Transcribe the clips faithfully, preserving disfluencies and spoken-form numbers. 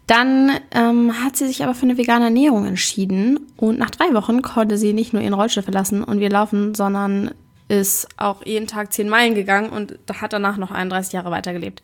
Dann ähm, hat sie sich aber für eine vegane Ernährung entschieden und nach drei Wochen konnte sie nicht nur ihren Rollstuhl verlassen und wir laufen, sondern ist auch jeden Tag zehn Meilen gegangen und hat danach noch einunddreißig Jahre weitergelebt.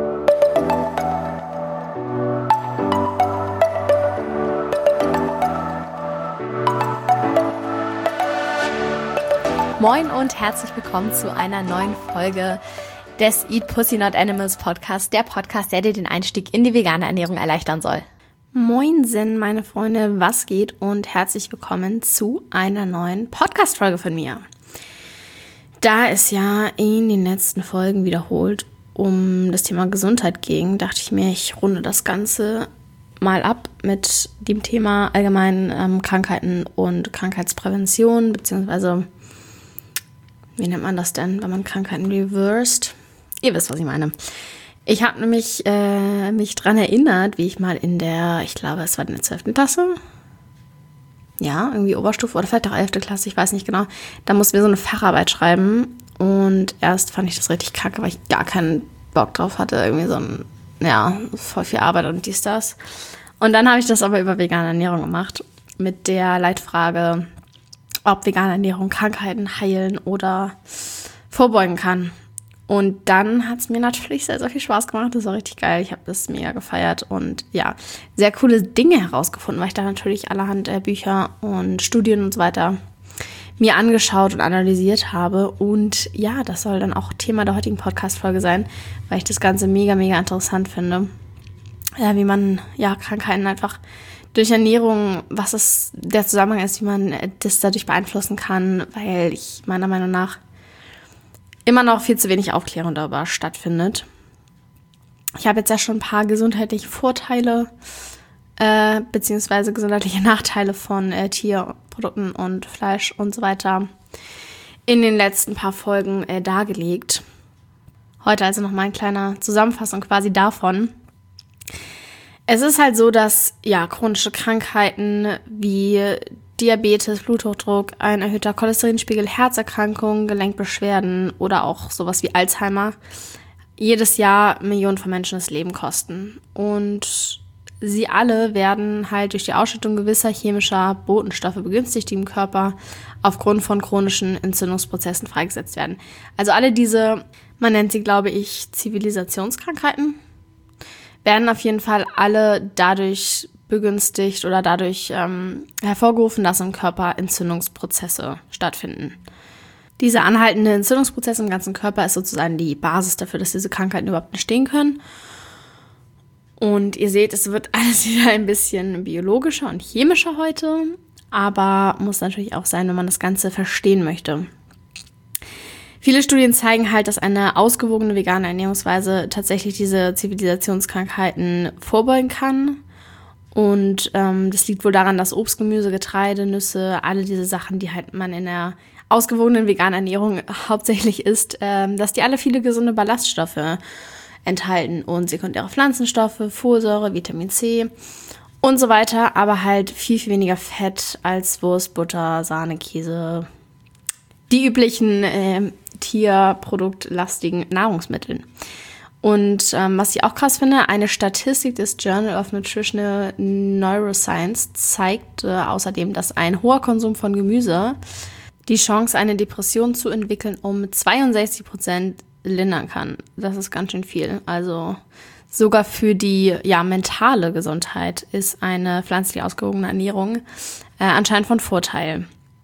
Moin und herzlich willkommen zu einer neuen Folge des Eat Pussy Not Animals Podcast, der Podcast, der dir den Einstieg in die vegane Ernährung erleichtern soll. Moinsen, meine Freunde, was geht und herzlich willkommen zu einer neuen Podcast-Folge von mir. Da es ja in den letzten Folgen wiederholt um das Thema Gesundheit ging, dachte ich mir, ich runde das Ganze mal ab mit dem Thema allgemein ähm, Krankheiten und Krankheitsprävention, beziehungsweise wie nennt man das denn, wenn man Krankheiten reversed? Ihr wisst, was ich meine. Ich habe nämlich äh, mich dran erinnert, wie ich mal in der, ich glaube, es war in der zwölften Klasse, ja, irgendwie Oberstufe oder vielleicht auch elfte Klasse, ich weiß nicht genau, da mussten wir so eine Facharbeit schreiben und erst fand ich das richtig kacke, weil ich gar keinen Bock drauf hatte, irgendwie so ein, ja, voll viel Arbeit und dies, das. Und dann habe ich das aber über vegane Ernährung gemacht, mit der Leitfrage, ob vegane Ernährung Krankheiten heilen oder vorbeugen kann. Und dann hat es mir natürlich sehr, sehr viel Spaß gemacht. Das war richtig geil. Ich habe das mega gefeiert und ja, sehr coole Dinge herausgefunden, weil ich da natürlich allerhand äh, Bücher und Studien und so weiter mir angeschaut und analysiert habe. Und ja, das soll dann auch Thema der heutigen Podcast-Folge sein, weil ich das Ganze mega, mega interessant finde. Ja, wie man ja Krankheiten einfach durch Ernährung, was es der Zusammenhang ist, wie man das dadurch beeinflussen kann, weil ich meiner Meinung nach immer noch viel zu wenig Aufklärung darüber stattfindet. Ich habe jetzt ja schon ein paar gesundheitliche Vorteile äh, beziehungsweise gesundheitliche Nachteile von äh, Tierprodukten und Fleisch und so weiter in den letzten paar Folgen äh, dargelegt. Heute also noch mal eine kleine Zusammenfassung quasi davon. Es ist halt so, dass ja chronische Krankheiten wie Diabetes, Bluthochdruck, ein erhöhter Cholesterinspiegel, Herzerkrankungen, Gelenkbeschwerden oder auch sowas wie Alzheimer jedes Jahr Millionen von Menschen das Leben kosten. Und sie alle werden halt durch die Ausschüttung gewisser chemischer Botenstoffe begünstigt, die im Körper aufgrund von chronischen Entzündungsprozessen freigesetzt werden. Also alle diese, man nennt sie, glaube ich, Zivilisationskrankheiten, werden auf jeden Fall alle dadurch begünstigt oder dadurch ähm, hervorgerufen, dass im Körper Entzündungsprozesse stattfinden. Diese anhaltende Entzündungsprozesse im ganzen Körper ist sozusagen die Basis dafür, dass diese Krankheiten überhaupt entstehen können. Und ihr seht, es wird alles wieder ein bisschen biologischer und chemischer heute, aber muss natürlich auch sein, wenn man das Ganze verstehen möchte. Viele Studien zeigen halt, dass eine ausgewogene vegane Ernährungsweise tatsächlich diese Zivilisationskrankheiten vorbeugen kann. Und ähm, das liegt wohl daran, dass Obst, Gemüse, Getreide, Nüsse, alle diese Sachen, die halt man in der ausgewogenen veganen Ernährung hauptsächlich isst, ähm, dass die alle viele gesunde Ballaststoffe enthalten und sekundäre Pflanzenstoffe, Folsäure, Vitamin C und so weiter, aber halt viel, viel weniger Fett als Wurst, Butter, Sahne, Käse, die üblichen äh, tierproduktlastigen Nahrungsmitteln. Und ähm, was ich auch krass finde, eine Statistik des Journal of Nutritional Neuroscience zeigt äh, außerdem, dass ein hoher Konsum von Gemüse die Chance, eine Depression zu entwickeln, um zweiundsechzig Prozent lindern kann. Das ist ganz schön viel. Also sogar für die ja, mentale Gesundheit ist eine pflanzlich ausgewogene Ernährung äh, anscheinend von Vorteil.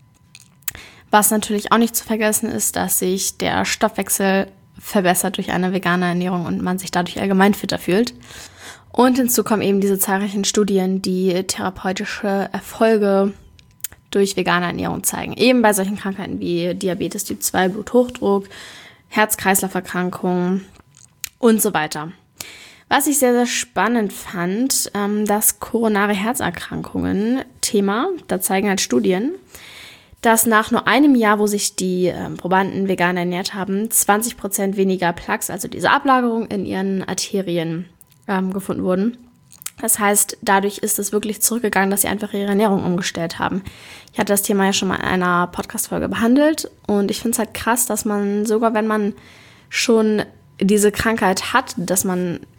Was natürlich auch nicht zu vergessen ist, dass sich der Stoffwechsel verbessert durch eine vegane Ernährung und man sich dadurch allgemein fitter fühlt. Und hinzu kommen eben diese zahlreichen Studien, die therapeutische Erfolge durch vegane Ernährung zeigen. Eben bei solchen Krankheiten wie Diabetes Typ zwei, Bluthochdruck, Herz-Kreislauf-Erkrankungen und so weiter. Was ich sehr, sehr spannend fand, das koronare Herzerkrankungen Thema, da zeigen halt Studien, dass nach nur einem Jahr, wo sich die ähm, Probanden vegan ernährt haben, zwanzig Prozent weniger Plaques, also diese Ablagerung in ihren Arterien ähm, gefunden wurden. Das heißt, dadurch ist es wirklich zurückgegangen, dass sie einfach ihre Ernährung umgestellt haben. Ich hatte das Thema ja schon mal in einer Podcast-Folge behandelt und ich finde es halt krass, dass man sogar, wenn man schon diese Krankheit hat, dass man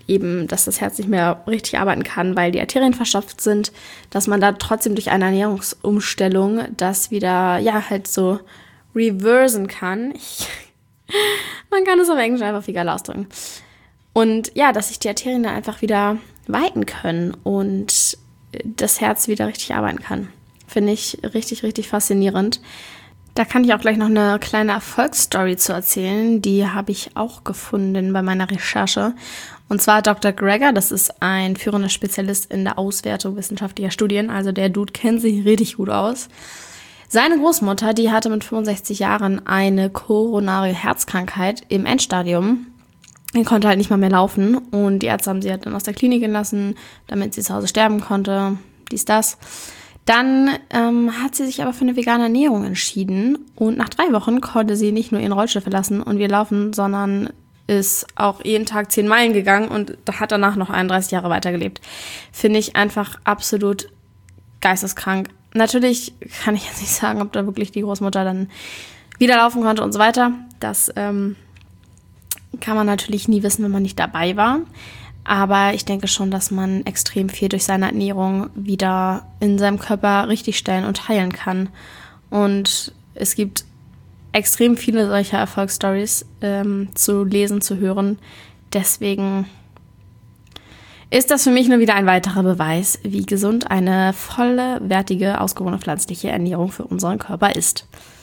eben, dass das Herz nicht mehr richtig arbeiten kann, weil die Arterien verstopft sind, dass man da trotzdem durch eine Ernährungsumstellung das wieder, ja, halt so reversen kann. Ich, man kann es auf Englisch einfach viel geiler ausdrücken. Und ja, dass sich die Arterien dann einfach wieder weiten können und das Herz wieder richtig arbeiten kann. Finde ich richtig, richtig faszinierend. Da kann ich auch gleich noch eine kleine Erfolgsstory zu erzählen. Die habe ich auch gefunden bei meiner Recherche. Und zwar Doktor Greger, das ist ein führender Spezialist in der Auswertung wissenschaftlicher Studien. Also der Dude kennt sich richtig gut aus. Seine Großmutter, die hatte mit fünfundsechzig Jahren eine koronare Herzkrankheit im Endstadium. Er konnte halt nicht mal mehr laufen und die Ärzte haben sie halt dann aus der Klinik gelassen, damit sie zu Hause sterben konnte, dies, das. Dann ähm, hat sie sich aber für eine vegane Ernährung entschieden und nach drei Wochen konnte sie nicht nur ihren Rollstuhl verlassen und wir laufen, sondern ist auch jeden Tag zehn Meilen gegangen und hat danach noch einunddreißig Jahre weitergelebt. Finde ich einfach absolut geisteskrank. Natürlich kann ich jetzt nicht sagen, ob da wirklich die Großmutter dann wieder laufen konnte und so weiter. Das ähm, kann man natürlich nie wissen, wenn man nicht dabei war. Aber ich denke schon, dass man extrem viel durch seine Ernährung wieder in seinem Körper richtigstellen und heilen kann. Und es gibt extrem viele solcher Erfolgsstories ähm, zu lesen, zu hören. Deswegen ist das für mich nur wieder ein weiterer Beweis, wie gesund eine volle, wertige, ausgewogene pflanzliche Ernährung für unseren Körper ist.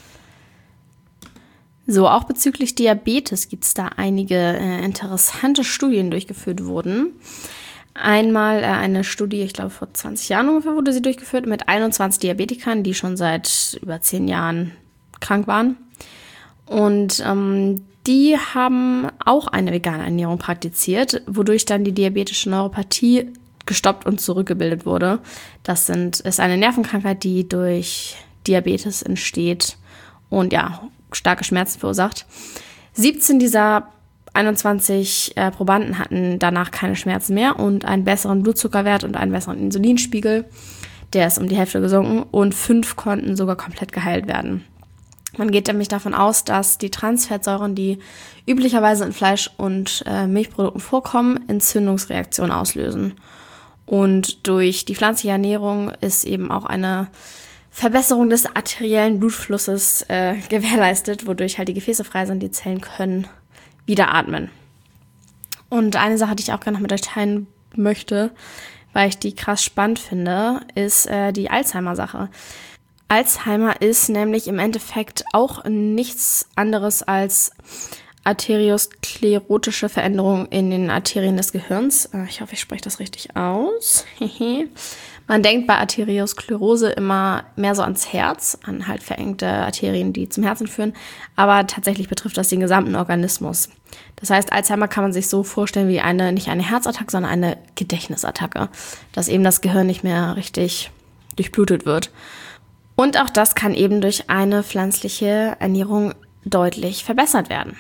So, auch bezüglich Diabetes gibt es da einige äh, interessante Studien durchgeführt wurden. Einmal äh, eine Studie, ich glaube vor zwanzig Jahren ungefähr wurde sie durchgeführt, mit einundzwanzig Diabetikern, die schon seit über zehn Jahren krank waren. Und ähm, die haben auch eine vegane Ernährung praktiziert, wodurch dann die diabetische Neuropathie gestoppt und zurückgebildet wurde. Das sind, ist eine Nervenkrankheit, die durch Diabetes entsteht und ja, starke Schmerzen verursacht. siebzehn dieser einundzwanzig äh, Probanden hatten danach keine Schmerzen mehr und einen besseren Blutzuckerwert und einen besseren Insulinspiegel. Der ist um die Hälfte gesunken und fünf konnten sogar komplett geheilt werden. Man geht nämlich davon aus, dass die Transfettsäuren, die üblicherweise in Fleisch und äh, Milchprodukten vorkommen, Entzündungsreaktionen auslösen. Und durch die pflanzliche Ernährung ist eben auch eine Verbesserung des arteriellen Blutflusses äh, gewährleistet, wodurch halt die Gefäße frei sind, die Zellen können wieder atmen. Und eine Sache, die ich auch gerne noch mit euch teilen möchte, weil ich die krass spannend finde, ist äh, die Alzheimer-Sache. Alzheimer ist nämlich im Endeffekt auch nichts anderes als arteriosklerotische Veränderungen in den Arterien des Gehirns. Äh, ich hoffe, ich spreche das richtig aus. Man denkt bei Arteriosklerose immer mehr so ans Herz, an halt verengte Arterien, die zum Herzen führen. Aber tatsächlich betrifft das den gesamten Organismus. Das heißt, Alzheimer kann man sich so vorstellen wie eine, nicht eine Herzattacke, sondern eine Gedächtnisattacke. Dass eben das Gehirn nicht mehr richtig durchblutet wird. Und auch das kann eben durch eine pflanzliche Ernährung deutlich verbessert werden.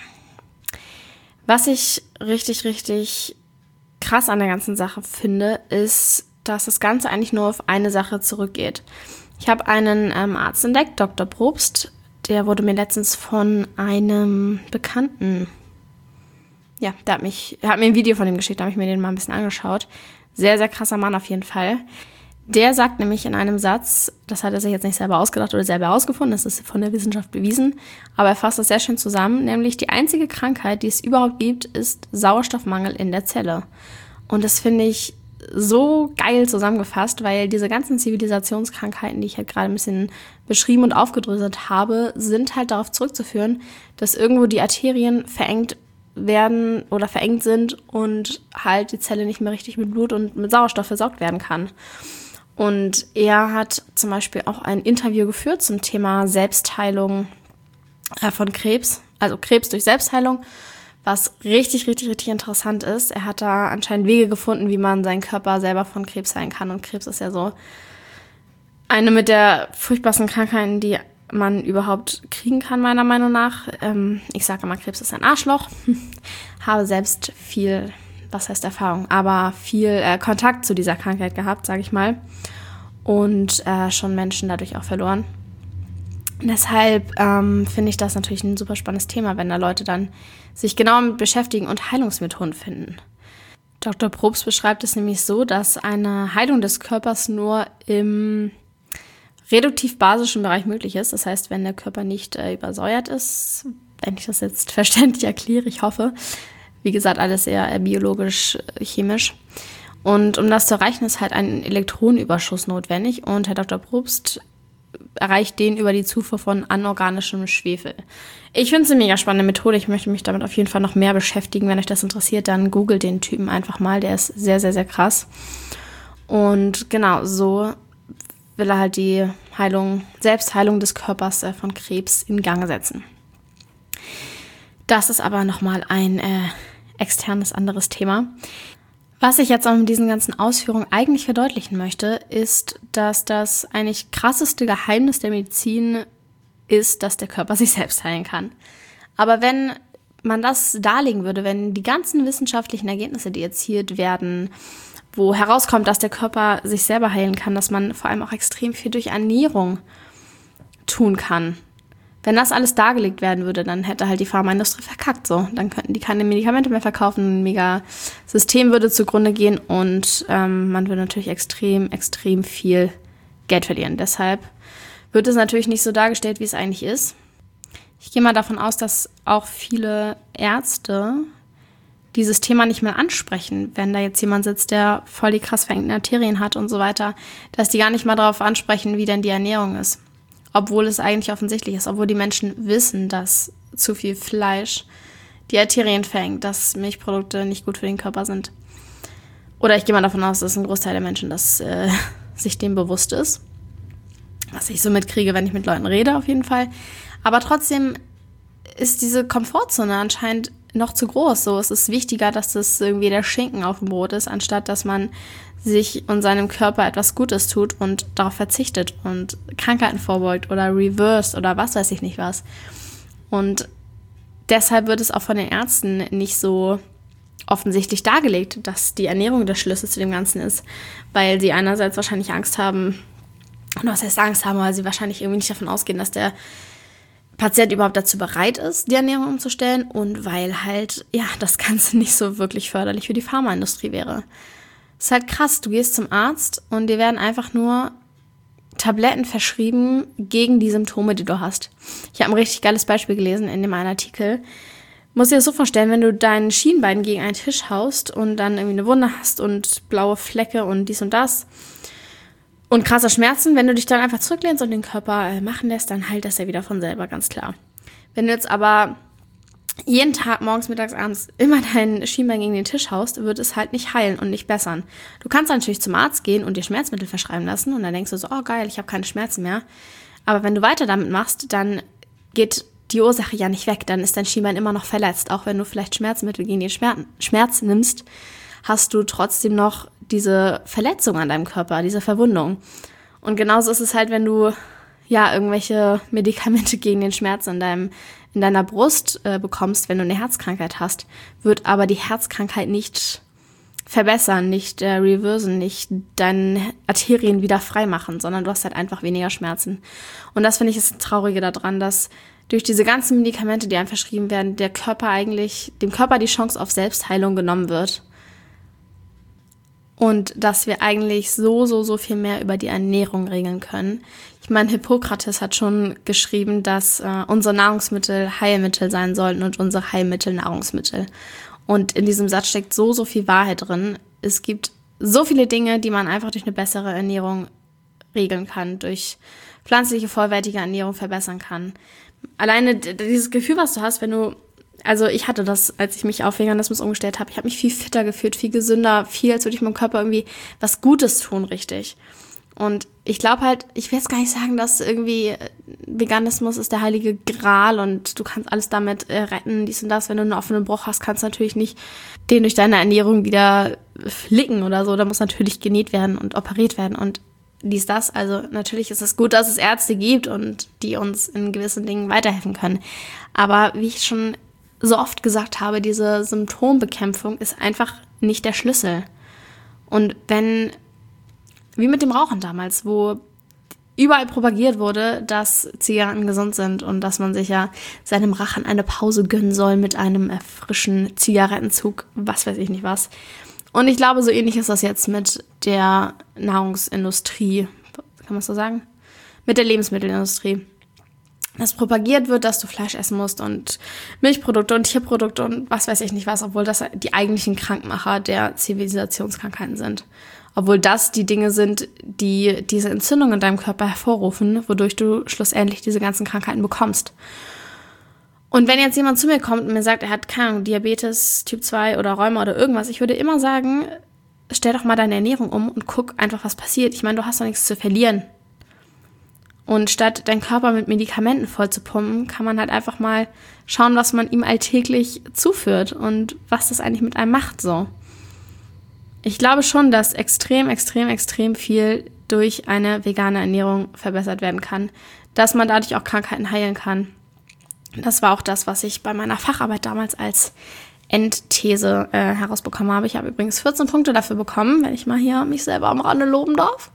Was ich richtig, richtig krass an der ganzen Sache finde, ist, dass das Ganze eigentlich nur auf eine Sache zurückgeht. Ich habe einen ähm, Arzt entdeckt, Doktor Probst, der wurde mir letztens von einem Bekannten, ja, der hat, mich, der hat mir ein Video von ihm geschickt, da habe ich mir den mal ein bisschen angeschaut. Sehr, sehr krasser Mann auf jeden Fall. Der sagt nämlich in einem Satz, das hat er sich jetzt nicht selber ausgedacht oder selber herausgefunden, das ist von der Wissenschaft bewiesen, aber er fasst das sehr schön zusammen, nämlich die einzige Krankheit, die es überhaupt gibt, ist Sauerstoffmangel in der Zelle. Und das finde ich so geil zusammengefasst, weil diese ganzen Zivilisationskrankheiten, die ich halt gerade ein bisschen beschrieben und aufgedröselt habe, sind halt darauf zurückzuführen, dass irgendwo die Arterien verengt werden oder verengt sind und halt die Zelle nicht mehr richtig mit Blut und mit Sauerstoff versorgt werden kann. Und er hat zum Beispiel auch ein Interview geführt zum Thema Selbstheilung äh, von Krebs, also Krebs durch Selbstheilung, was richtig, richtig, richtig interessant ist. Er hat da anscheinend Wege gefunden, wie man seinen Körper selber von Krebs heilen kann. Und Krebs ist ja so eine mit der furchtbarsten Krankheiten, die man überhaupt kriegen kann, meiner Meinung nach. Ähm, ich sage immer, Krebs ist ein Arschloch. Habe selbst viel, was heißt Erfahrung, aber viel äh, Kontakt zu dieser Krankheit gehabt, sage ich mal. Und äh, schon Menschen dadurch auch verloren. Deshalb ähm, finde ich das natürlich ein super spannendes Thema, wenn da Leute dann sich genau mit beschäftigen und Heilungsmethoden finden. Doktor Probst beschreibt es nämlich so, dass eine Heilung des Körpers nur im reduktiv-basischen Bereich möglich ist. Das heißt, wenn der Körper nicht äh, übersäuert ist, wenn ich das jetzt verständlich erkläre, ich hoffe. Wie gesagt, alles eher äh, biologisch, äh, chemisch. Und um das zu erreichen, ist halt ein Elektronenüberschuss notwendig. Und Herr Doktor Probst erreicht den über die Zufuhr von anorganischem Schwefel. Ich finde es eine mega spannende Methode. Ich möchte mich damit auf jeden Fall noch mehr beschäftigen. Wenn euch das interessiert, dann googelt den Typen einfach mal. Der ist sehr, sehr, sehr krass. Und genau, so will er halt die Heilung, Selbstheilung des Körpers äh, von Krebs in Gang setzen. Das ist aber nochmal ein äh, externes, anderes Thema. Was ich jetzt auch mit diesen ganzen Ausführungen eigentlich verdeutlichen möchte, ist, dass das eigentlich krasseste Geheimnis der Medizin ist, dass der Körper sich selbst heilen kann. Aber wenn man das darlegen würde, wenn die ganzen wissenschaftlichen Ergebnisse, die erzielt werden, wo herauskommt, dass der Körper sich selber heilen kann, dass man vor allem auch extrem viel durch Ernährung tun kann. Wenn das alles dargelegt werden würde, dann hätte halt die Pharmaindustrie verkackt so. Dann könnten die keine Medikamente mehr verkaufen, ein mega System würde zugrunde gehen und ähm, man würde natürlich extrem, extrem viel Geld verlieren. Deshalb wird es natürlich nicht so dargestellt, wie es eigentlich ist. Ich gehe mal davon aus, dass auch viele Ärzte dieses Thema nicht mehr ansprechen, wenn da jetzt jemand sitzt, der voll die krass verengten Arterien hat und so weiter, dass die gar nicht mal darauf ansprechen, wie denn die Ernährung ist. Obwohl es eigentlich offensichtlich ist, obwohl die Menschen wissen, dass zu viel Fleisch die Arterien verengt, dass Milchprodukte nicht gut für den Körper sind. Oder ich gehe mal davon aus, dass ein Großteil der Menschen das, äh, sich dem bewusst ist. Was ich so mitkriege, wenn ich mit Leuten rede, auf jeden Fall. Aber trotzdem ist diese Komfortzone anscheinend noch zu groß. So, es ist wichtiger, dass das irgendwie der Schinken auf dem Brot ist, anstatt dass man sich und seinem Körper etwas Gutes tut und darauf verzichtet und Krankheiten vorbeugt oder reversed oder was weiß ich nicht was. Und deshalb wird es auch von den Ärzten nicht so offensichtlich dargelegt, dass die Ernährung der Schlüssel zu dem Ganzen ist, weil sie einerseits wahrscheinlich Angst haben, und was heißt Angst haben, weil sie wahrscheinlich irgendwie nicht davon ausgehen, dass der Patient überhaupt dazu bereit ist, die Ernährung umzustellen und weil halt, ja, das Ganze nicht so wirklich förderlich für die Pharmaindustrie wäre. Ist halt krass, du gehst zum Arzt und dir werden einfach nur Tabletten verschrieben gegen die Symptome, die du hast. Ich habe ein richtig geiles Beispiel gelesen in dem einen Artikel. Muss dir das so vorstellen, wenn du dein Schienbein gegen einen Tisch haust und dann irgendwie eine Wunde hast und blaue Flecke und dies und das und krasse Schmerzen, wenn du dich dann einfach zurücklehnst und den Körper machen lässt, dann heilt das ja wieder von selber, ganz klar. Wenn du jetzt aber jeden Tag, morgens, mittags, abends, immer dein Schienbein gegen den Tisch haust, wird es halt nicht heilen und nicht bessern. Du kannst natürlich zum Arzt gehen und dir Schmerzmittel verschreiben lassen und dann denkst du so, oh geil, ich habe keine Schmerzen mehr. Aber wenn du weiter damit machst, dann geht die Ursache ja nicht weg. Dann ist dein Schienbein immer noch verletzt. Auch wenn du vielleicht Schmerzmittel gegen den Schmerz nimmst, hast du trotzdem noch diese Verletzung an deinem Körper, diese Verwundung. Und genauso ist es halt, wenn du ja irgendwelche Medikamente gegen den Schmerz in deinem in deiner Brust äh, bekommst, wenn du eine Herzkrankheit hast, wird aber die Herzkrankheit nicht verbessern, nicht äh, reversen, nicht deine Arterien wieder frei machen, sondern du hast halt einfach weniger Schmerzen. Und das finde ich ist das Traurige daran, dass durch diese ganzen Medikamente, die einem verschrieben werden, der Körper eigentlich, dem Körper die Chance auf Selbstheilung genommen wird. Und dass wir eigentlich so, so, so viel mehr über die Ernährung regeln können. Ich meine, Hippokrates hat schon geschrieben, dass äh, unsere Nahrungsmittel Heilmittel sein sollten und unsere Heilmittel Nahrungsmittel. Und in diesem Satz steckt so, so viel Wahrheit drin. Es gibt so viele Dinge, die man einfach durch eine bessere Ernährung regeln kann, durch pflanzliche, vollwertige Ernährung verbessern kann. Alleine dieses Gefühl, was du hast, wenn du, also ich hatte das, als ich mich auf Veganismus umgestellt habe, ich habe mich viel fitter gefühlt, viel gesünder, viel, als würde ich meinem Körper irgendwie was Gutes tun, richtig. Und ich glaube halt, ich will jetzt gar nicht sagen, dass irgendwie Veganismus ist der heilige Gral und du kannst alles damit äh, retten, dies und das. Wenn du einen offenen Bruch hast, kannst du natürlich nicht den durch deine Ernährung wieder flicken oder so. Da muss natürlich genäht werden und operiert werden und dies, das. Also natürlich ist es gut, dass es Ärzte gibt und die uns in gewissen Dingen weiterhelfen können. Aber wie ich schon so oft gesagt habe, diese Symptombekämpfung ist einfach nicht der Schlüssel. Und wenn, wie mit dem Rauchen damals, wo überall propagiert wurde, dass Zigaretten gesund sind und dass man sich ja seinem Rachen eine Pause gönnen soll mit einem frischen Zigarettenzug, was weiß ich nicht was. Und ich glaube, so ähnlich ist das jetzt mit der Nahrungsindustrie, kann man so sagen? Mit der Lebensmittelindustrie. Dass propagiert wird, dass du Fleisch essen musst und Milchprodukte und Tierprodukte und was weiß ich nicht was, obwohl das die eigentlichen Krankmacher der Zivilisationskrankheiten sind. Obwohl das die Dinge sind, die diese Entzündung in deinem Körper hervorrufen, wodurch du schlussendlich diese ganzen Krankheiten bekommst. Und wenn jetzt jemand zu mir kommt und mir sagt, er hat, keine Ahnung, Diabetes, Typ zwei oder Rheuma oder irgendwas, ich würde immer sagen, stell doch mal deine Ernährung um und guck einfach, was passiert. Ich meine, du hast doch nichts zu verlieren. Und statt deinen Körper mit Medikamenten voll zu pumpen, kann man halt einfach mal schauen, was man ihm alltäglich zuführt und was das eigentlich mit einem macht, so. Ich glaube schon, dass extrem, extrem, extrem viel durch eine vegane Ernährung verbessert werden kann, dass man dadurch auch Krankheiten heilen kann. Das war auch das, was ich bei meiner Facharbeit damals als Endthese äh, herausbekommen habe. Ich habe übrigens vierzehn Punkte dafür bekommen, wenn ich mal hier mich selber am Rande loben darf.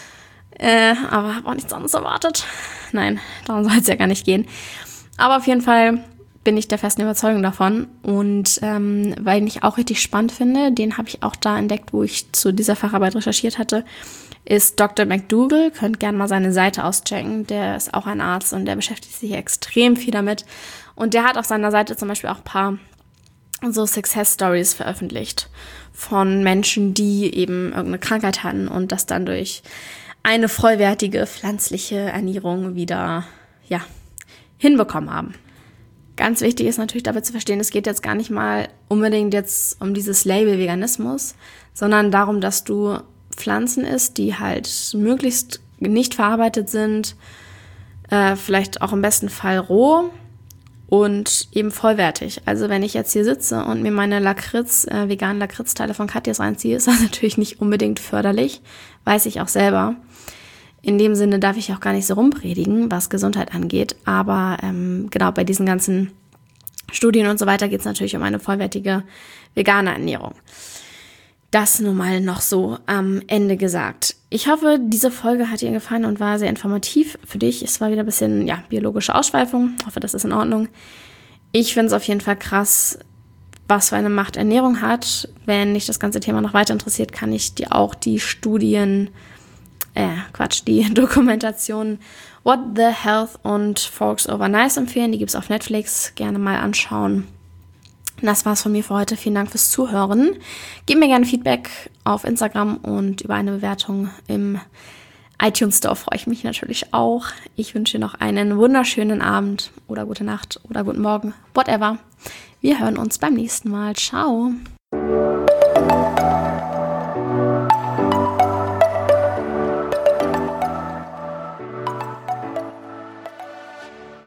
Äh, aber habe auch nichts anderes erwartet. Nein, darum soll es ja gar nicht gehen. Aber auf jeden Fall bin ich der festen Überzeugung davon. Und ähm, weil ich auch richtig spannend finde, den habe ich auch da entdeckt, wo ich zu dieser Facharbeit recherchiert hatte, ist Doktor McDougall. Könnt gerne mal seine Seite auschecken. Der ist auch ein Arzt und der beschäftigt sich extrem viel damit. Und der hat auf seiner Seite zum Beispiel auch ein paar so Success Stories veröffentlicht von Menschen, die eben irgendeine Krankheit hatten und das dann durch eine vollwertige pflanzliche Ernährung wieder, ja, hinbekommen haben. Ganz wichtig ist natürlich dabei zu verstehen, es geht jetzt gar nicht mal unbedingt jetzt um dieses Label Veganismus, sondern darum, dass du Pflanzen isst, die halt möglichst nicht verarbeitet sind, äh, vielleicht auch im besten Fall roh und eben vollwertig. Also wenn ich jetzt hier sitze und mir meine Lakritz, äh, veganen Lakritzteile von Katjes reinziehe, ist das natürlich nicht unbedingt förderlich, weiß ich auch selber. In dem Sinne darf ich auch gar nicht so rumpredigen, was Gesundheit angeht. Aber ähm, genau, bei diesen ganzen Studien und so weiter geht es natürlich um eine vollwertige vegane Ernährung. Das nun mal noch so am Ende gesagt. Ich hoffe, diese Folge hat dir gefallen und war sehr informativ für dich. Es war wieder ein bisschen, ja, biologische Ausschweifung. Ich hoffe, das ist in Ordnung. Ich finde es auf jeden Fall krass, was für eine Macht Ernährung hat. Wenn dich das ganze Thema noch weiter interessiert, kann ich dir auch die Studien, äh, Quatsch, die Dokumentation What the Health und Forks Over Knives empfehlen. Die gibt es auf Netflix. Gerne mal anschauen. Das war's von mir für heute. Vielen Dank fürs Zuhören. Gib mir gerne Feedback auf Instagram und über eine Bewertung im iTunes Store freue ich mich natürlich auch. Ich wünsche dir noch einen wunderschönen Abend oder gute Nacht oder guten Morgen, whatever. Wir hören uns beim nächsten Mal. Ciao.